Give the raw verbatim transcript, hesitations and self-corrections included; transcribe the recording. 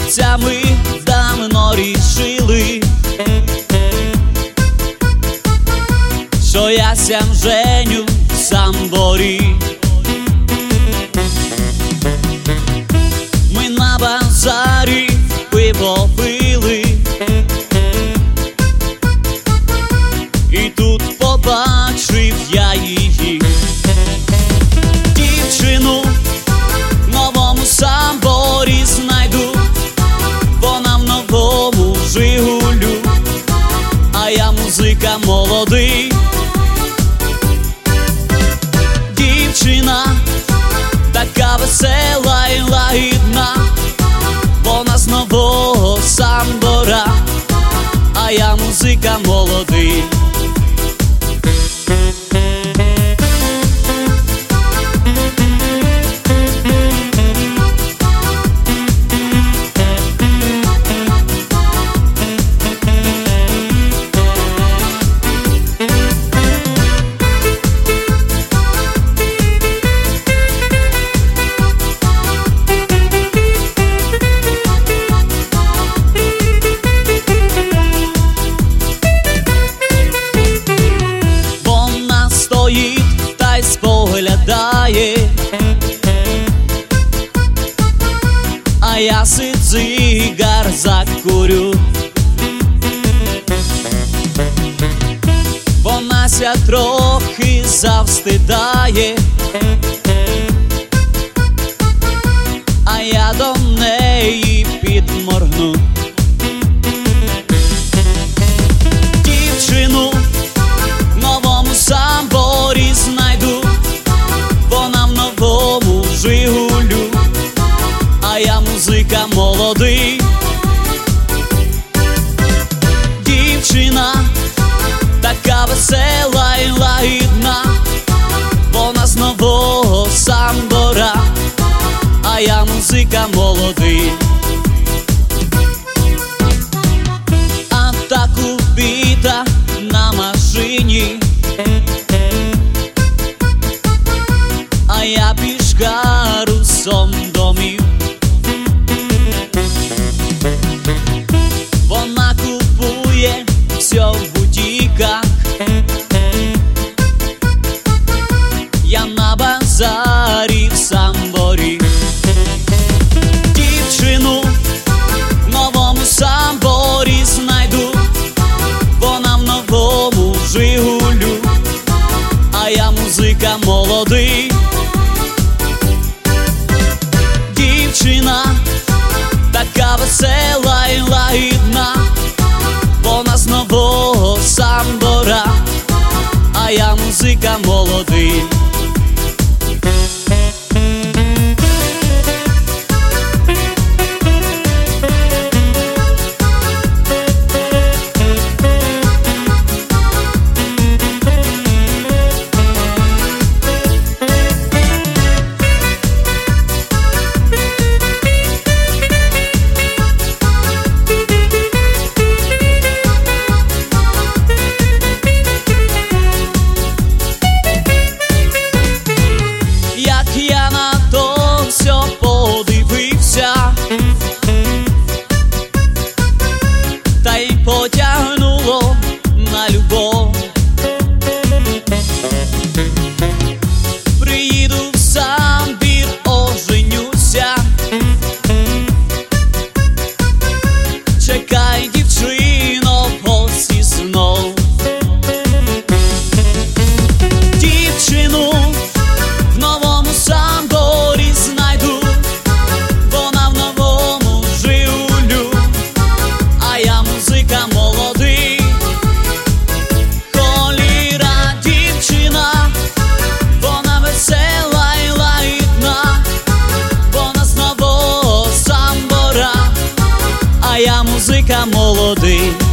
хлопцями давно рішили, що я сям женю сам борі. Ми на базарі пиво пили, і тут побачив я її, дівчину в новому самборі знайду. Вона в новому Жигулю, а я музика молодий. Дівчина така весела і лагідна, вона з нового самбора, а я музика молодий. Та й споглядає, а я сицигар закурю. Вона ся трохи завстидає, а я до неї підморгну. Дівчину в новому самборі знайду, вона в новому Жигулю, а я музика молодий. Дівчина така весела і лагідна, вона з нового самбора, а я музика молодий. А так убита на машині, а я пішкарусом домів. Вона купує все в бутіках, я на базарі в самборі. Дівчину в новому самборі знайду, вона в новому Жигулю, а я музика молодий. Дівчина така весела і лагідна, вона з нового самбора, а я музика молодий. Я на то все подивився, та й потягнуло на любов. Приїду в самбір, оженюся, чекай, дівчино, в гості знов. Дівчину в новому самборі знайду, вона в новому Жигулю, а я музика молодий. Холіра дівчина, вона весела і лагідна, вона з нового самбора, а я музика молодий.